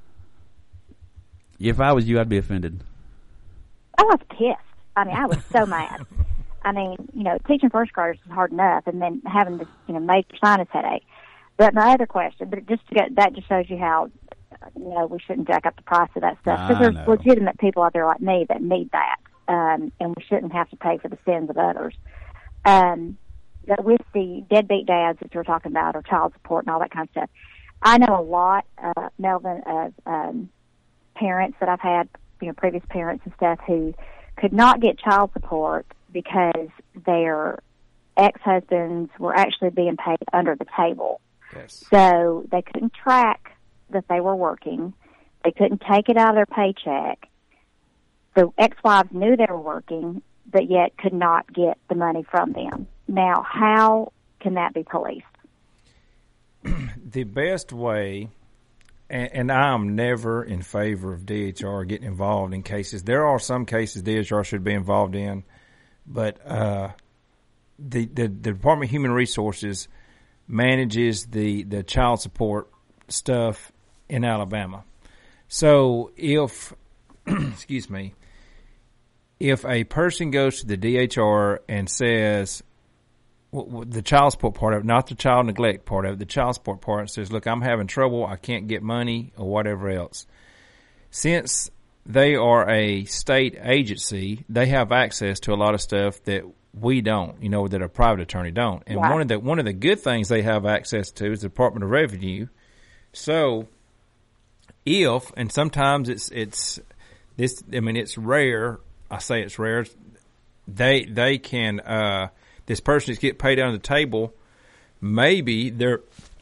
If I was you, I'd be offended. I was pissed. I mean, I was so mad. I mean, teaching first graders is hard enough, and then having this, major sinus headache. But my other question, but that just shows you how, we shouldn't jack up the price of that stuff, because there's legitimate people out there like me that need that, and we shouldn't have to pay for the sins of others. But with the deadbeat dads that you're talking about, or child support and all that kind of stuff, I know a lot, Melvin, of parents that I've had, previous parents and stuff, who could not get child support because their ex-husbands were actually being paid under the table. Yes. So they couldn't track that they were working. They couldn't take it out of their paycheck. The ex-wives knew they were working, but yet could not get the money from them. Now, how can that be policed? The best way, and I'm never in favor of DHR getting involved in cases. There are some cases DHR should be involved in, but the Department of Human Resources manages the child support stuff in Alabama. So if, excuse me, if a person goes to the DHR and says, the child support part of it, not the child neglect part of it, the child support part says, "Look, I'm having trouble, I can't get money," or whatever else. Since they are a state agency, they have access to a lot of stuff that we don't, that a private attorney don't. And Right. one of the good things they have access to is the Department of Revenue. So if, and sometimes it's rare, I say it's rare, they can, this person is getting paid under the table, maybe their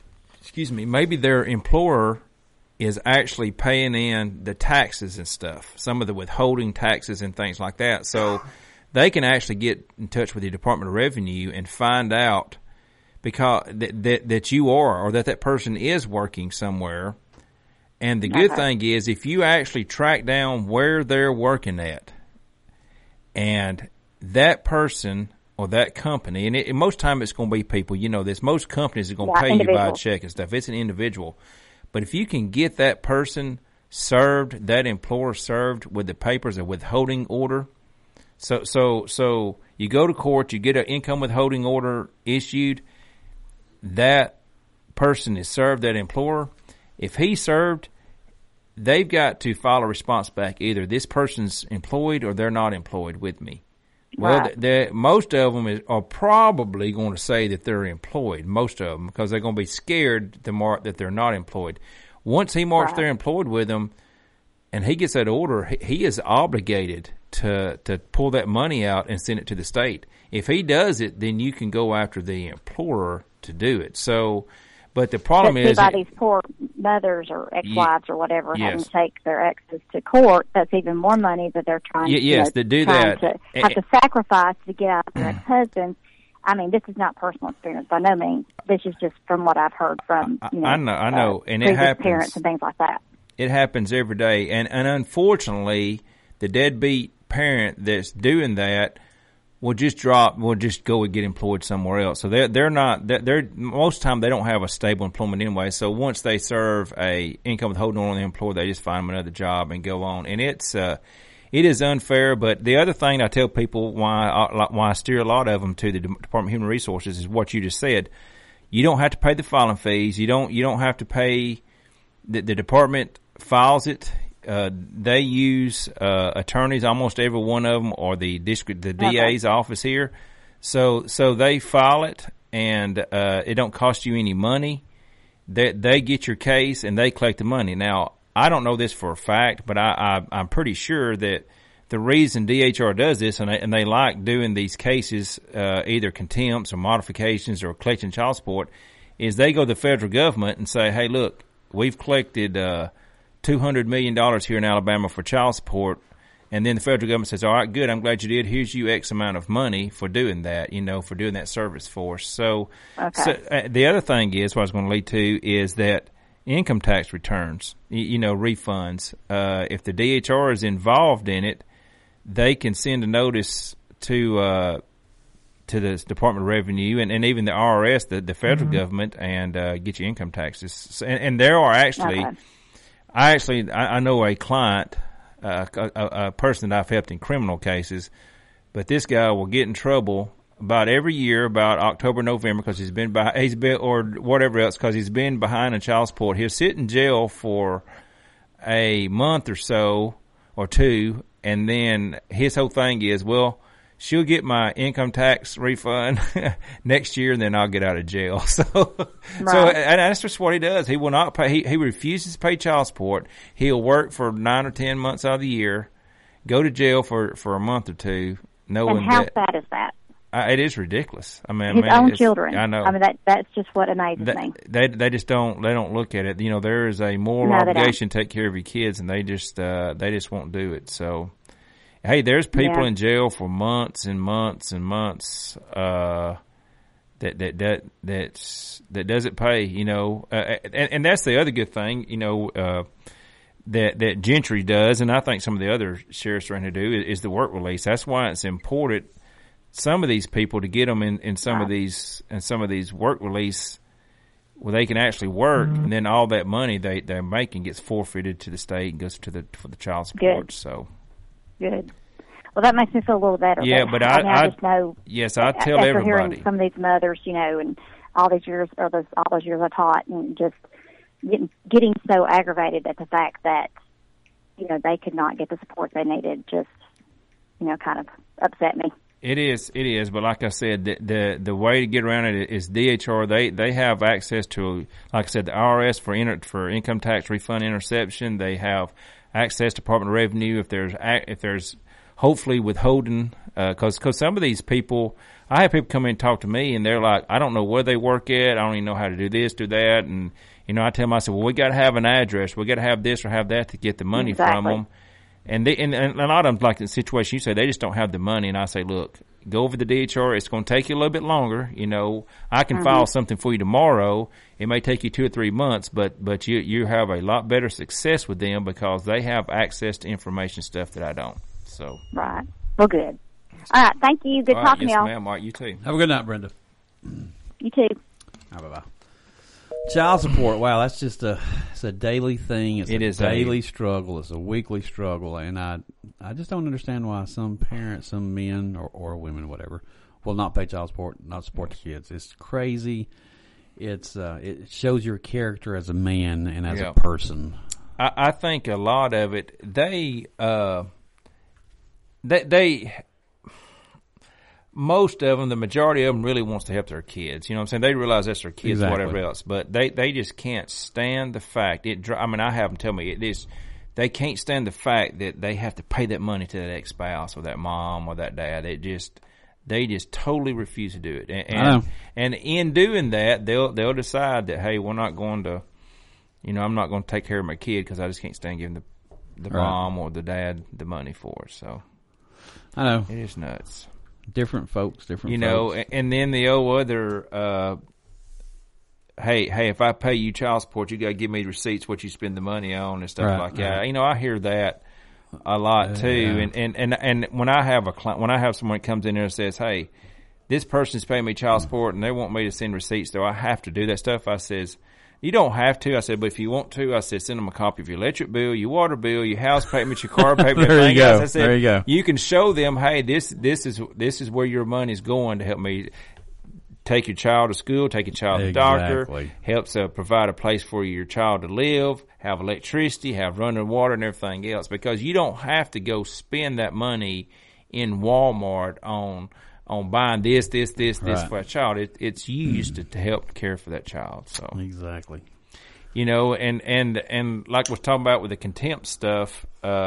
employer is actually paying in the taxes and stuff, some of the withholding taxes and things like that. So they can actually get in touch with the Department of Revenue and find out because that you are, or that person is working somewhere. And the good thing is, if you actually track down where they're working at, and that person or that company, and most time it's going to be people, this, most companies are going to pay you by a check and stuff. It's an individual. But if you can get that person served, that employer served with the papers, a withholding order, so you go to court, you get an income withholding order issued, that person is served, that employer. If he's served, they've got to file a response back. Either this person's employed or they're not employed with me. Well, most of them are probably going to say that they're employed, most of them, because they're going to be scared to mark that they're not employed. Once he marks they're employed with them and he gets that order, he is obligated to pull that money out and send it to the state. If he does it, then you can go after the employer to do it. So, but the problem is, by these poor mothers or ex-wives or whatever having to take their exes to court, that's even more money that they're trying to do that. Have to sacrifice to get out of their ex-husbands. I mean, this is not personal experience by no means. This is just from what I've heard from I know, and it happens. Parents and things like that. It happens every day, and unfortunately, the deadbeat parent that's doing that will just go and get employed somewhere else. So they're most of the time they don't have a stable employment anyway. So once they serve a income withholding order on the employer, they just find them another job and go on. And it is unfair. But the other thing I tell people why I steer a lot of them to the Department of Human Resources is what you just said. You don't have to pay the filing fees. You don't have to pay. The department files it. They use attorneys, almost every one of them, or the DA's office here. So they file it, and it don't cost you any money. They get your case and they collect the money. Now, I don't know this for a fact, but I'm pretty sure that the reason DHR does this, and they like doing these cases, either contempts or modifications or collecting child support, is they go to the federal government and say, hey, look, we've collected $200 million here in Alabama for child support. And then the federal government says, all right, good, I'm glad you did. Here's you X amount of money for doing that, for doing that service for us. So, the other thing is, what I was going to lead to, is that income tax returns, refunds. If the DHR is involved in it, they can send a notice to the Department of Revenue and even the IRS, the federal government, and get your income taxes. And there are actually, I know a client, a person that I've helped in criminal cases, but this guy will get in trouble about every year, about October, November, because he's been or whatever else, because he's been behind in child support. He'll sit in jail for a month or so or two, and then his whole thing is, well, she'll get my income tax refund next year, and then I'll get out of jail. So and that's just what he does. He will not pay. He refuses to pay child support. He'll work for 9 or 10 months out of the year, go to jail for a month or two, knowing and how that. sad is that? It is ridiculous. I mean, his own children. I know. I mean, that's just what amazes me. They just don't look at it. There is a moral obligation to take care of your kids, and they just won't do it. So. Hey, there's people in jail for months and months and months that doesn't pay, and that's the other good thing, that Gentry does, and I think some of the other sheriffs around here do, is the work release. That's why it's important, some of these people, to get them in some of these work release where they can actually work, and then all that money they're making gets forfeited to the state and goes for the child support. Good. So. Good. Well, that makes me feel a little better. Yeah, but I just know. Yes, I tell after everybody. Hearing some of these mothers, and all these years, all those years I taught, and just getting so aggravated at the fact that they could not get the support they needed, just kind of upset me. It is, but like I said, the way to get around it is DHR. They have access to, like I said, the IRS for income tax refund interception. They have access to Department of Revenue if there's hopefully withholding, because some of these people, I have people come in and talk to me, and they're like, I don't know where they work at, I don't even know how to do this, do that, and I tell them, I said, well, we got to have an address, we got to have this or have that to get the money from them, and a lot of them, like the situation you say, they just don't have the money, and I say, look, go over the DHR. It's going to take you a little bit longer. I can file something for you tomorrow. It may take you 2 or 3 months, but you have a lot better success with them because they have access to information stuff that I don't. So right. Well, good. All right. Thank you. Good talking to y'all. Yes, ma'am. All right, you too. Have a good night, Brenda. You too. Bye-bye. Child support. Wow, that's just it's a daily thing. It's a daily struggle. It's a weekly struggle, and I just don't understand why some parents, some men or women, whatever, will not pay child support, not support the kids. It's crazy. It shows your character as a man and as a person. I think a lot of it, they most of them, the majority of them, really wants to help their kids. You know what I'm saying? They realize that's their kids, whatever else. But they just can't stand the fact. I have them tell me it is. They can't stand the fact that they have to pay that money to that ex-spouse or that mom or that dad. They just totally refuse to do it. And in doing that, they'll decide that, hey, we're not going to, I'm not going to take care of my kid because I just can't stand giving the mom or the dad the money for it. So I know it is nuts. Different folks, folks. And then the other, hey, if I pay you child support, you got to give me receipts what you spend the money on and stuff like that. I hear that a lot too. Yeah. And when I have someone that comes in there and says, hey, this person's paying me child support and they want me to send receipts, do I have to do that stuff? I says, you don't have to. I said, but if you want to, I said, send them a copy of your electric bill, your water bill, your house payment, your car payment. There you go. I said, there you go. You can show them, hey, this is where your money's going to help me take your child to school, take your child to the doctor, helps provide a place for your child to live, have electricity, have running water and everything else, because you don't have to go spend that money in Walmart on buying this for a child. It's used to help care for that child. So exactly. You know, and like we're talking about with the contempt stuff,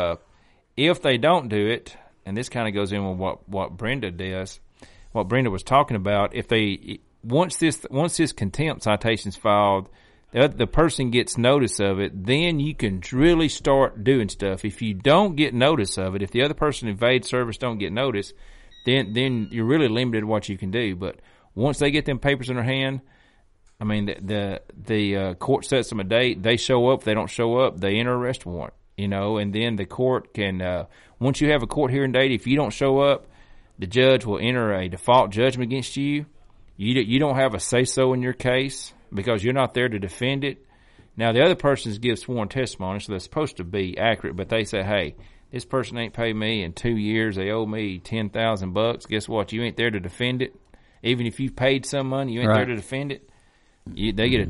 if they don't do it, and this kind of goes in with what Brenda does, what Brenda was talking about, if they once this contempt citation's filed, the person gets notice of it, then you can really start doing stuff. If you don't get notice of it, if the other person invades service don't get notice, then you're really limited what you can do. But once they get them papers in their hand, I mean, the court sets them a date. They show up. If they don't show up, they enter arrest warrant. You know, and then the court can once you have a court hearing date, if you don't show up, the judge will enter a default judgment against you. You don't have a say-so in your case because you're not there to defend it. Now, the other persons give sworn testimony, so they're supposed to be accurate, but they say, hey, this person ain't paid me in 2 years. They owe me $10,000. Guess what? You ain't there to defend it. Even if you've paid some money, you ain't there to defend it. They get a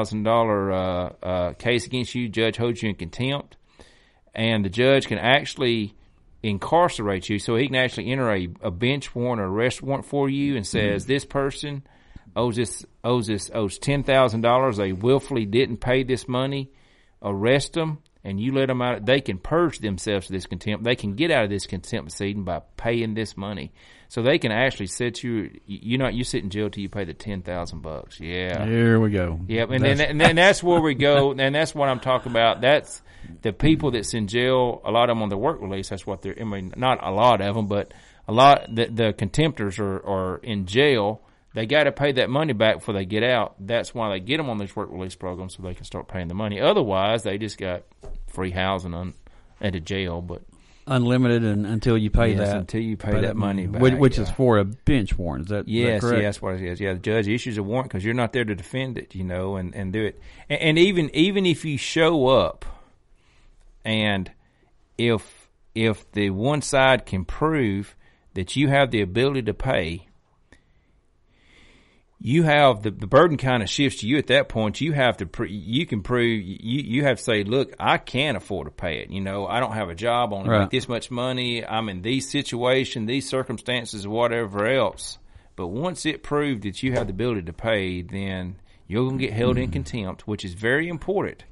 $10,000 case against you. Judge holds you in contempt, and the judge can actually incarcerate you, so he can actually enter a bench warrant or arrest warrant for you and says this person owes $10,000. They willfully didn't pay this money. Arrest them, and you let them out. They can purge themselves of this contempt. They can get out of this contempt proceeding by paying this money. So they can actually set you. You sit in jail till you pay the $10,000. Yeah, here we go. Yep, and then that's where we go, and that's what I'm talking about. That's the people that's in jail. A lot of them on their work release. That's what they're. I mean, not a lot of them, but a lot. The contemptors are in jail. They got to pay that money back before they get out. That's why they get them on these work release programs so they can start paying the money. Otherwise, they just got free housing at a jail, but unlimited until you pay that. Until you pay that money back, which is for a bench warrant. Is that correct? Yes, that's what it is. Yeah, the judge issues a warrant because you're not there to defend it, you know, and do it. And even if you show up, and if the one side can prove that you have the ability to pay, you have the burden kind of shifts to you at that point. You have to you can prove you have to say, look, I can't afford to pay it. You know, I don't have a job. I only make this much money. I'm in these situations, these circumstances, whatever else. But once it proved that you have the ability to pay, then you're going to get held in contempt, which is very important.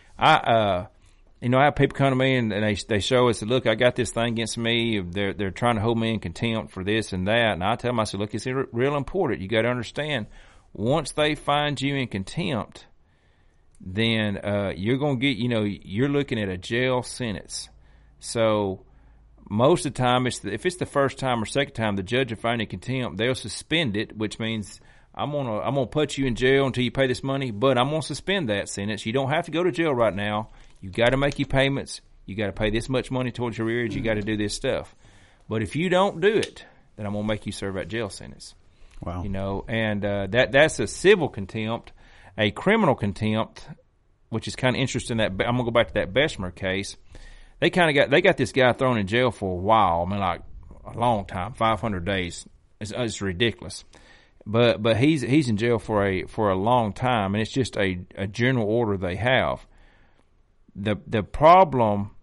I have people come to me and they show us, look, I got this thing against me. They're trying to hold me in contempt for this and that. And I tell them, I said, look, it's real important. You got to understand, once they find you in contempt, then you're going to get, you're looking at a jail sentence. So most of the time, if it's the first time or second time the judge will find you in contempt, they'll suspend it, which means I'm gonna put you in jail until you pay this money, but I'm gonna suspend that sentence. You don't have to go to jail right now. You got to make your payments. You got to pay this much money towards your arrears. You got to do this stuff. But if you don't do it, then I'm gonna make you serve that jail sentence. Wow. And that's a civil contempt. A criminal contempt, which is kind of interesting. That I'm gonna go back to that Bessemer case. They got this guy thrown in jail for a while. I mean, like a long time, 500 days. It's ridiculous. But he's in jail for a long time, and it's just a general order they have. The problem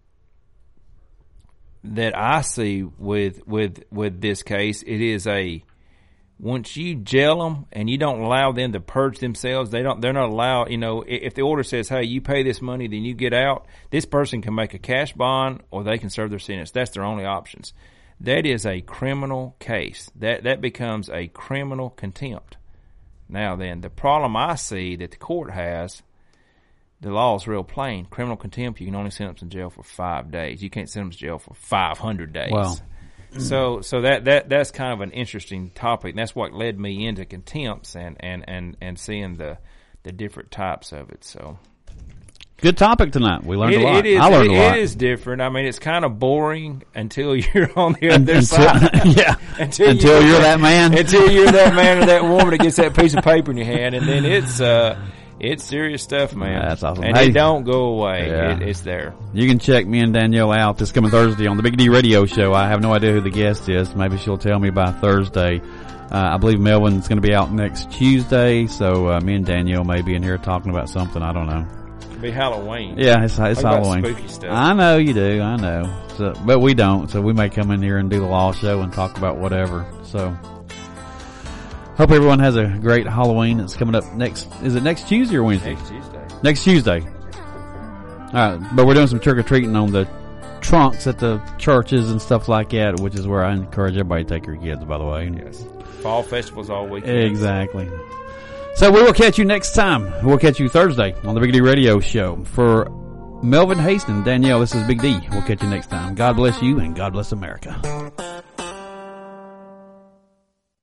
that I see with this case, it is once you jail them and you don't allow them to purge themselves, they're not allowed. If the order says, hey, you pay this money, then you get out, this person can make a cash bond or they can serve their sentence. That's their only options. That is a criminal case. That becomes a criminal contempt. Now then, the problem I see that the court has, the law is real plain. Criminal contempt, you can only send them to jail for 5 days. You can't send them to jail for 500 days. Wow. So that's kind of an interesting topic. And that's what led me into contempts and seeing the different types of it. So good topic tonight. We learned a lot. I learned a lot. It is different. I mean, it's kind of boring until you're on the other side. Yeah. Until you're that man. Until you're that man or that woman that gets that piece of paper in your hand, and then It's serious stuff, man. That's awesome. And Hey. it don't go away. Yeah. It's there. You can check me and Danielle out this coming Thursday on the Big D Radio Show. I have no idea who the guest is. Maybe she'll tell me by Thursday. I believe Melvin's going to be out next Tuesday, so me and Danielle may be in here talking about something. I don't know. It'll be Halloween. Yeah, it's What about Halloween. spooky stuff? I know you do. I know. So, but we don't. So we may come in here and do the law show and talk about whatever. So hope everyone has a great Halloween. It's coming up next. Is it next Tuesday or Wednesday? Next Tuesday. Next Tuesday. All right, but we're doing some trick or treating on the trunks at the churches and stuff like that, which is where I encourage everybody to take your kids. By the way, Yes. Fall festivals all weekend. exactly. So we will catch you next time. We'll catch you Thursday on the Big D Radio Show. For Melvin Hastings, Danielle, this is Big D. We'll catch you next time. God bless you and God bless America.